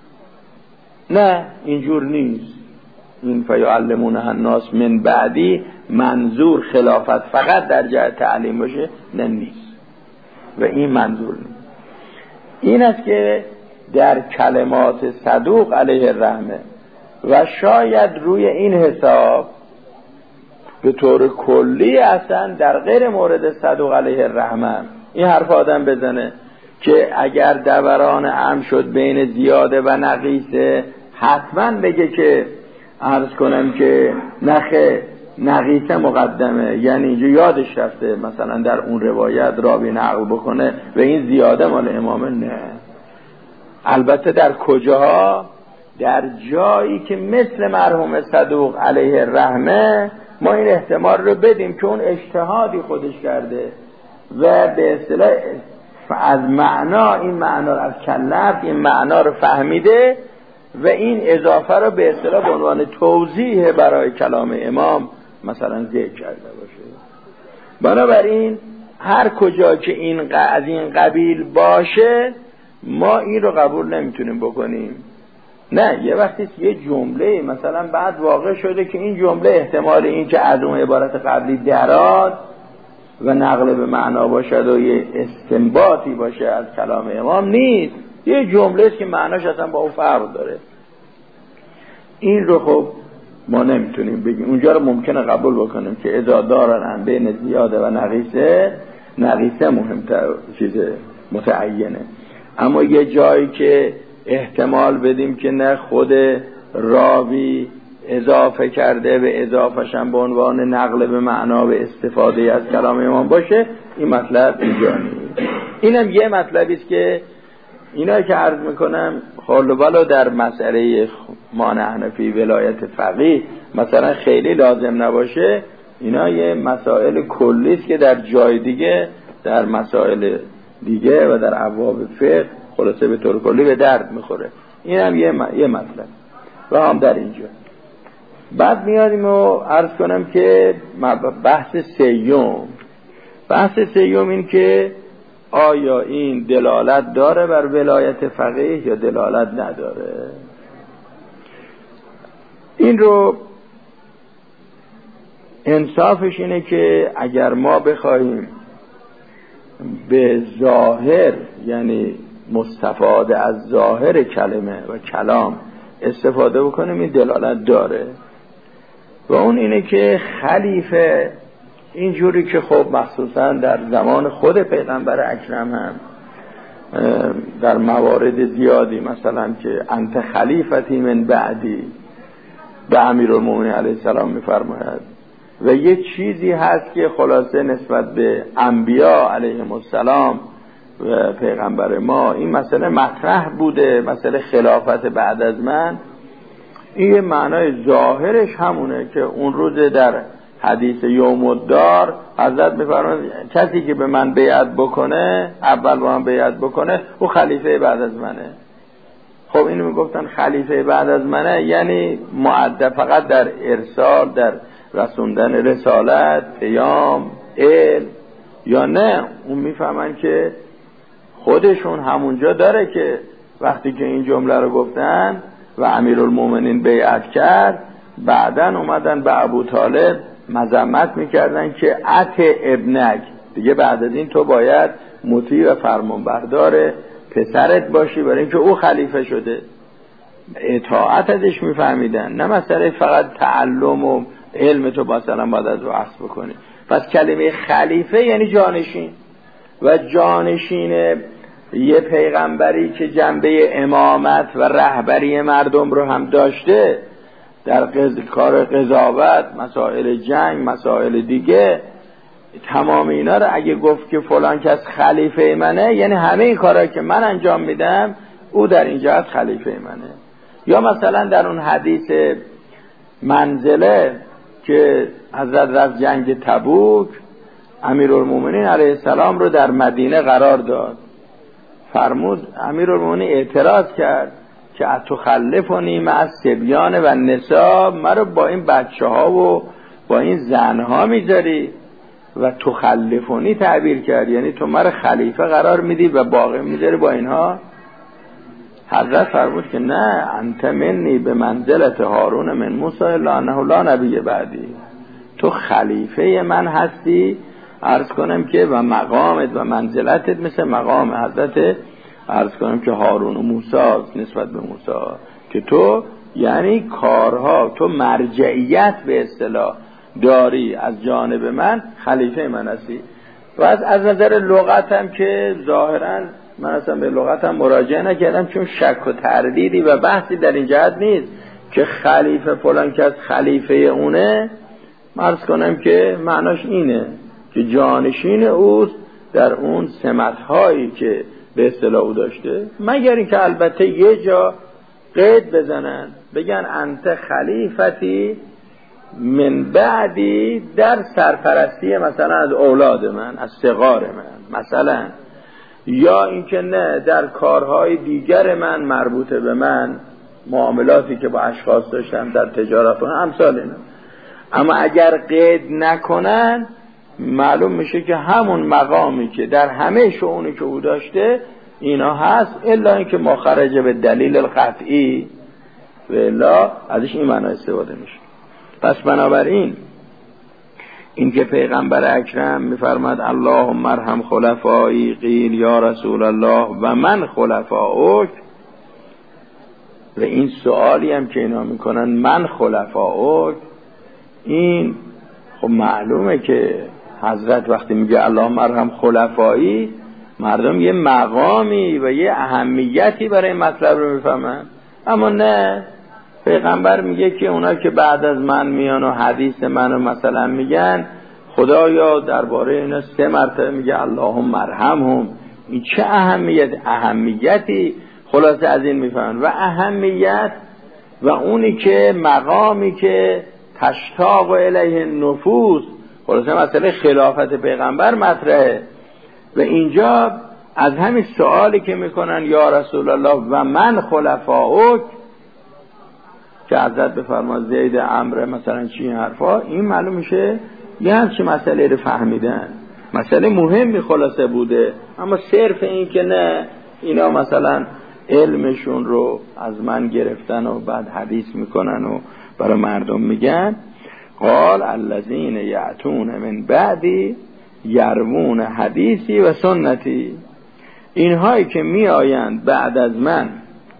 نه اینجور نیست. این فیعلمون الناس من بعدی منظور خلافت فقط در جهت تعلیم باشه، نه نیست، و این منظور نیست. این است که در کلمات صدوق علیه الرحمه و شاید روی این حساب به طور کلی اصلا در غیر مورد صدوق علیه الرحمه این حرف آدم بزنه که اگر دوران امر شد بین زیاده و نقیصه حتما بگه که عرض کنم که نقیصه مقدمه، یعنی اینجا یادش رفته مثلا در اون روایت راوی نقل بکنه و این زیاده مال امامه، نه. البته در کجاها؟ در جایی که مثل مرحوم صدوق علیه الرحمه ما این احتمال رو بدیم که اون اجتهادی خودش کرده و به اصطلاح از معنا این معنا رو از کلف این معنا رو فهمیده و این اضافه رو به اصطلاح به عنوان توضیح برای کلام امام مثلا ذکر کرده باشه. بنابراین هر کجا که این از این قبیل باشه ما این رو قبول نمیتونیم بکنیم. نه، یه وقتی یه جمله مثلا بعد واقع شده که این جمله احتمال این که از اون عبارت قبلی دراد و نقل به معنا باشد و یه استنباطی باشه از کلام امام نیست، یه جمله است که معناش اصلا با اون فرق داره. این رو خب ما نمیتونیم بگیم. اونجا رو ممکنه قبول بکنیم که اذا دارن بین زیاده و نقیصه مهمتر چیز متعینه، اما یه جایی که احتمال بدیم که نه خود راوی اضافه کرده به اضافهشم به عنوان نقل به معنا به استفاده از کلام امام باشه، این مطلب اینجا نیست. اینم یه مطلبی است که اینا که عرض میکنم خالبالا در مسئله ما حنفی ولایت فقیه مثلا خیلی لازم نباشه، اینا یه مسائل کلی است که در جای دیگه در مسائل دیگه و در ابواب فقه خلاصه به طور کلی به درد میخوره. اینم یه مطلب و هم در اینجا. بعد میادیم و عرض کنم که بحث سیوم این که آیا این دلالت داره بر ولایت فقیه یا دلالت نداره. این رو انصافش اینه که اگر ما بخوایم به ظاهر یعنی مستفاده از ظاهر کلمه و کلام استفاده بکنیم، این دلالت داره. و اون اینه که خلیفه اینجوری که خب مخصوصا در زمان خود پیغمبر اکرم هم در موارد زیادی مثلا که انت خلیفتی من بعدی به امیرالمومنین علیه السلام میفرماید و یه چیزی هست که خلاصه نسبت به انبیا علیهم السلام و پیغمبر ما این مسئله مطرح بوده، مسئله خلافت بعد از من. این معنای ظاهرش همونه که اون روز در حدیث یوم الدار حضرت میفرماید کسی که به من بیعت بکنه، اول با من بیعت بکنه، او خلیفه بعد از منه. خب اینو میگفتن خلیفه بعد از منه یعنی مؤدب فقط در ارسال، در رسوندن رسالت، پیام، علم، یا نه اون میفهمن که خودشون همونجا داره که وقتی که این جمله رو گفتن و امیرالمومنین بیعت کرد، بعدن اومدن به ابو طالب مذمت میکردن که ابنک، دیگه بعد از این تو باید مطیع و فرمانبردار پسرت باشی برای اینکه او خلیفه شده. اطاعت ازش میفهمیدن، نه مسئله فقط تعلم و علم تو مثلا باید از او اخذ بکنی. پس کلمه خلیفه یعنی جانشین، و جانشین یه پیغمبری که جنبه امامت و رهبری مردم رو هم داشته در کار قضاوت، مسائل جنگ، مسائل دیگه، تمام اینا رو اگه گفت که فلان کس خلیفه منه، یعنی همه این کارهایی که من انجام میدم او در این جهت خلیفه منه. یا مثلا در اون حدیث منزله که حضرت رفت جنگ تبوک، امیرالمومنین علیه السلام رو در مدینه قرار داد، فرمود امیرالمومنین اعتراض کرد که اتخلفنی مع الصبیان و النساء، مرا با این بچه ها و با این زن ها میذاری و تخلفنی تعبیر کرد، یعنی تو مرا خلیفه قرار میدی و باقی میذاری با اینها. حضرت فرمود که نه، انت منی به منزلت هارون من موسی الا انه لا نبی بعدی، تو خلیفه من هستی، عرض کنم که و مقامت و منزلتت مثل مقام حضرت عرض کنم که هارون و موسی نسبت به موسی، که تو یعنی کارها تو مرجعیت به اصطلاح داری از جانب من، خلیفه من هستی. و از نظر لغتم که ظاهرا من اصلا به لغتم مراجعه نکردم چون شک و تردیدی و بحثی در این جهت نیست که خلیفه فلان کس خلیفه اونه، عرض کنم که معناش اینه که جانشین اوست در اون سمت‌هایی که به اصطلاح او داشته، مگر اینکه البته یه جا قید بزنن بگن انت خلیفتی من بعدی در سرپرستی مثلا از اولاد من، از صغار من مثلا، یا اینکه نه در کارهای دیگر من مربوطه به من، معاملاتی که با اشخاص داشتم در تجارت و امثال اینا. اما اگر قید نکنن معلوم میشه که همون مقامی که در همه شؤونی که او داشته اینا هست، الا اینکه ما خرج به دلیل القطعی و الا ازش این معنی استفاده میشه. پس بنابراین این که پیغمبر اکرم میفرماد اللهم ارحم خلفایی، قیل یا رسول الله و من خلفاؤک، و این سوالی هم که اینا میکنن من خلفاؤک، این خب معلومه که حضرت وقتی میگه اللهم ارحم خلفایی، مردم یه مقامی و یه اهمیتی برای مطلب رو میفهمن. اما نه، پیغمبر میگه که اونا که بعد از من میان و حدیث منو مثلا میگن، خدایا درباره اینا 3 مرتبه میگه اللهم ارحمهم. این چه اهمیتی خلاصه از این میفهمن. و اهمیت و اونی که مقامی که تشتاق الیه النفوس، خلاصه مسئله خلافت پیغمبر مطرحه. و اینجا از همین سوالی که میکنن یا رسول الله و من خلفاؤک، که حضرت بفرما زید عمرو مثلا چی حرفا، این معلوم میشه یه همچین مسئله رو فهمیدن، مسئله مهمی خلاصه بوده. اما صرف این که نه اینا مثلا علمشون رو از من گرفتن و بعد حدیث میکنن و برای مردم میگن. قال الذین یأتون من بعدی یروون حدیثی و سنتی، اینهایی که می آیند بعد از من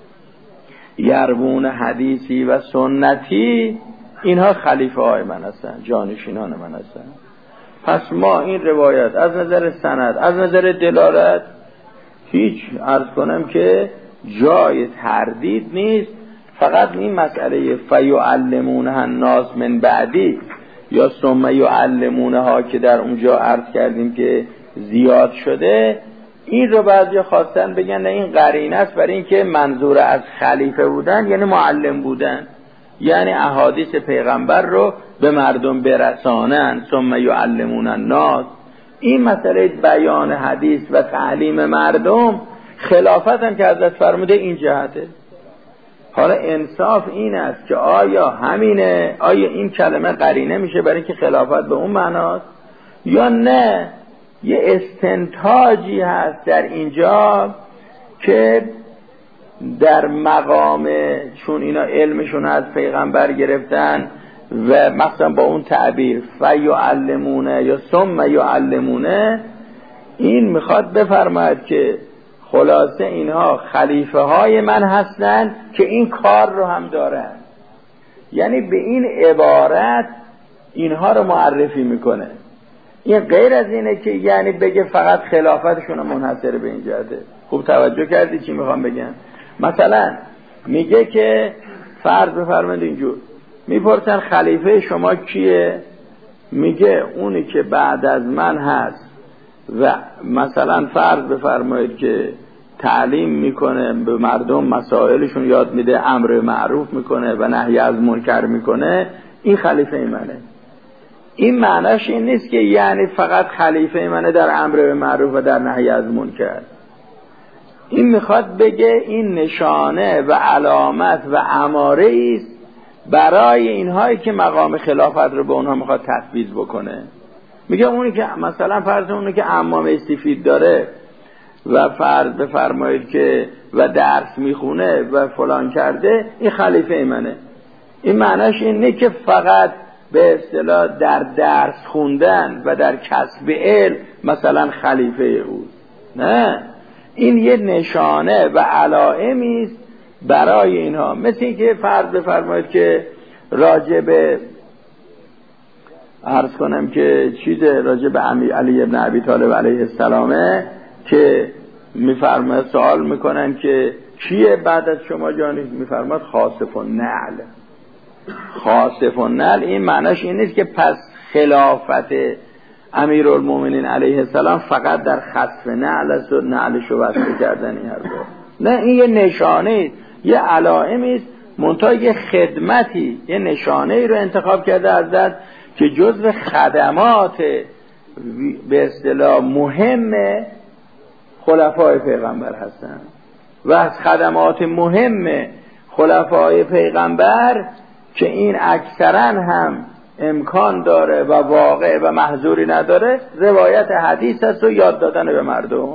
یروون حدیثی و سنتی، اینها خلیفه های من هستن، جانشینان من هستن. پس ما این روایت از نظر سند، از نظر دلالت هیچ عرض کنم که جای تردید نیست. فقط این مسئله فیعلمونها الناس من بعدی یا ثم یعلمونها که در اونجا عرض کردیم که زیاد شده، این رو بعضی خواستن بگن نه این قرینه است برای این که منظور از خلیفه بودن یعنی معلم بودن، یعنی احادیث پیغمبر رو به مردم برسانن. ثم یعلمون الناس، این مسئله بیان حدیث و تعلیم مردم، خلافت هم که حضرت فرموده این جهته. حالا انصاف این است که آیا همینه، آیا این کلمه قرینه میشه برای اینکه خلافت به اون معناست یا نه یه استنتاجی هست در اینجا که در مقام، چون اینا علمشون از پیغمبر گرفتن و مثلا با اون تعبیر فیعلمونه یا ثم یعلمونه، این میخواد بفرماید که خلاصه اینها خلیفه های من هستن که این کار رو هم دارن. یعنی به این عبارت اینها رو معرفی میکنه. این غیر از اینه که یعنی بگه فقط خلافتشون منحصر به این جهته. خوب توجه کردی چی میخوام بگم؟ مثلا میگه که فرض بفرمایید اینجور میپرسن خلیفه شما کیه؟ میگه اونی که بعد از من هست و مثلا فرض بفرمایید که تعلیم میکنه به مردم، مسائلشون یاد میده، امر معروف میکنه و نهی از منکر میکنه، این خلیفه منه. این معناش این نیست که یعنی فقط خلیفه منه در امر به معروف و در نهی از منکر. این میخواد بگه این نشانه و علامت و اماره است برای اینهایی که مقام خلافت رو به اونها میخواد تثبیت بکنه. میگه اونی که مثلا فرض اونی که عمامه سفید داره و فرض بفرمایید که و درس میخونه و فلان کرده، این خلیفه منه. این معناش این نه که فقط به اصطلاح در درس خوندن و در کسب علم مثلا خلیفه او، نه، این یه نشانه و علائمی است برای اینها. مثل این که فرض بفرمایید که راجب عرض کنم که چیز راجب علی ابن ابی طالب علیه السلامه که میفرماید سوال میکنن که کیه بعد از شما جانی؟ میفرماید خاسف النعل. خاسف النعل این معناش این نیست که پس خلافت امیرالمومنین علیه السلام فقط در خسف نعل است و نعلشو وصل کردن این حرفا. نه، این یه نشانه، یه علائمی است، منتها یه خدمتی، یه نشانه رو انتخاب کرده حضرت که جزو خدمات به اصطلاح مهم خلفای پیغمبر هستن. و از خدمات مهم خلفای پیغمبر که این اکثرا هم امکان داره و واقع و محظوری نداره، روایت حدیث است و یاد دادن به مردم.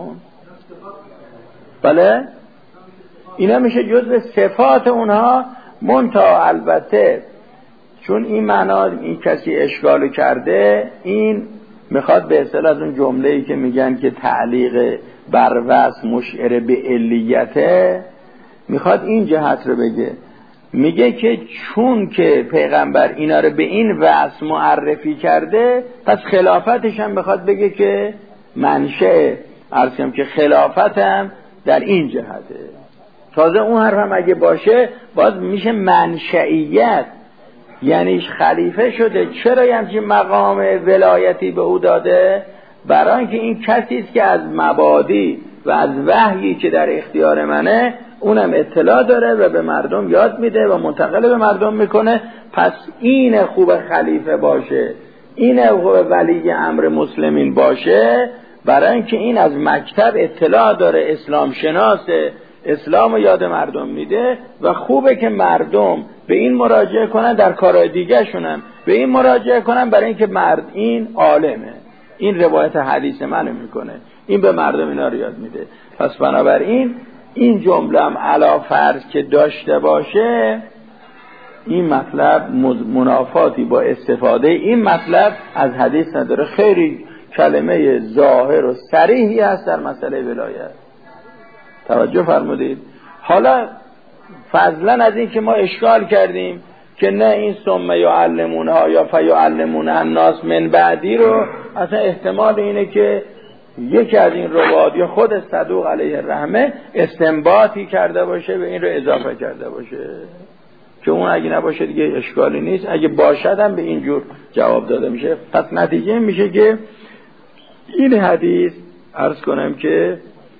بله، اینا میشه جزء صفات اونها. منتها البته چون این معنا این کسی اشکال کرده، این میخواد به اصطلاح از اون جمله‌ای که میگن که تعلیق بر وصف مشعر به علیته، میخواد این جهت رو بگه. میگه که چون که پیغمبر اینا رو به این وصف معرفی کرده، پس خلافتش هم میخواد بگه که منشأ عرض کنم که خلافتم در این جهته. تازه اون حرف هم اگه باشه باز میشه منشئیت، یعنی خلیفه شده. چرا همچین مقام ولایتی به او داده؟ برای اینکه این کسی است که از مبادی و از وحیی که در اختیار منه اونم اطلاع داره و به مردم یاد میده و منتقل به مردم میکنه. پس این خوب خلیفه باشه، این خوب ولی امر مسلمین باشه، برای اینکه این از مکتب اطلاع داره، اسلام شناسه، اسلام رو یاد مردم میده و خوبه که مردم به این مراجعه کنن، در کارهای دیگه شونم به این مراجعه کنن، برای اینکه مرد این عالمه، این روایت حدیث منو میکنه، این به مردم اینا رو یاد میده. پس بنابراین این جمله هم علا فرض که داشته باشه، این مطلب منافاتی با استفاده این مطلب از حدیث نداره. خیلی کلمه ظاهر و صریحی هست در مسئله ولایت. توجه فرمودید؟ حالا فضلا از این که ما اشکال کردیم که نه این ثم یعلمونها یا فیعلمون الناس من بعدی رو، اصلا احتمال اینه که یکی از این روایات یا خود صدوق علیه الرحمه استنباطی کرده باشه به این رو اضافه کرده باشه، که اون اگه نباشه دیگه اشکالی نیست، اگه باشد هم به این جور جواب داده میشه. پس نتیجه میشه که این حدیث عرض کنم که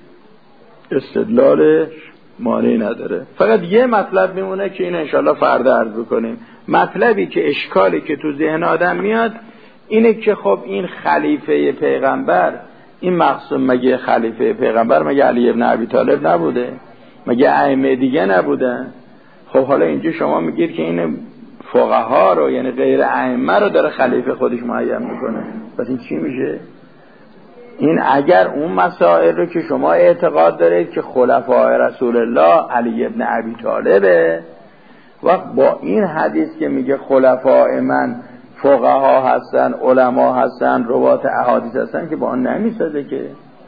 استدلال مانعی نداره. فقط یه مطلب میمونه که این انشالله فردا عرض بکنیم. مطلبی که اشکالی که تو ذهن آدم میاد اینه که خب این خلیفه پیغمبر، این مقصود مگه خلیفه پیغمبر مگه علی ابن ابی طالب نبوده؟ مگه ائمه دیگه نبودن؟ خب حالا اینجا شما میگید که این فقها رو یعنی غیر ائمه رو داره خلیفه خودش معین میکنه. پس این چی میشه؟ این اگر اون مسائل رو که شما اعتقاد دارید که خلفای رسول الله علی ابن ابی طالبه، وقت با این حدیث که میگه خلفای من فقها هستن، علما هستن، روات احادیث هستن، که با آن نمیسازه. که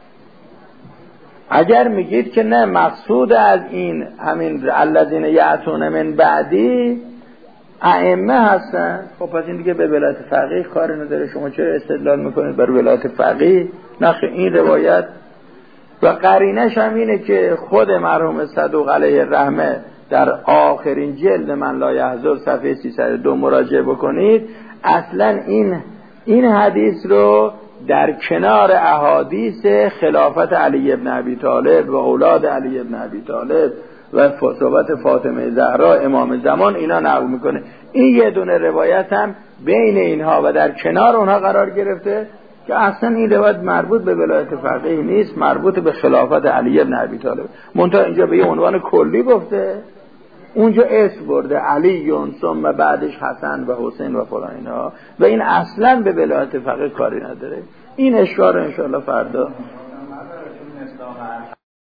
اگر میگید که نه مقصود از این همین الذین یأتون من بعدی ائمه هستن، خب پس این دیگه به ولایت فقیه کار نداره. شما چرا استدلال میکنید بر ولایت فقیه؟ نخیر، این روایت و قرینش هم اینه که خود مرحوم صدوق علیه الرحمه در آخرین جلد من لا یحزن صفحه 302 مراجعه بکنید، اصلا این حدیث رو در کنار احادیث خلافت علی ابن ابی طالب و اولاد علی ابن ابی طالب و صحبت فاطمه زهرا امام زمان اینا نقل میکنه. این یه دونه روایت هم بین اینها و در کنار اونها قرار گرفته که اصلا این روایت مربوط به ولایت فقیه نیست، مربوط به خلافت علی ابن ابی طالب. منتها اینجا به یه عنوان کلی گفته، اونجا اسم برده علی ثم بعدش حسن و حسین و فلان اینا، و این اصلا به ولایت فقیه کاری نداره. این اشاره ان شاء الله فردا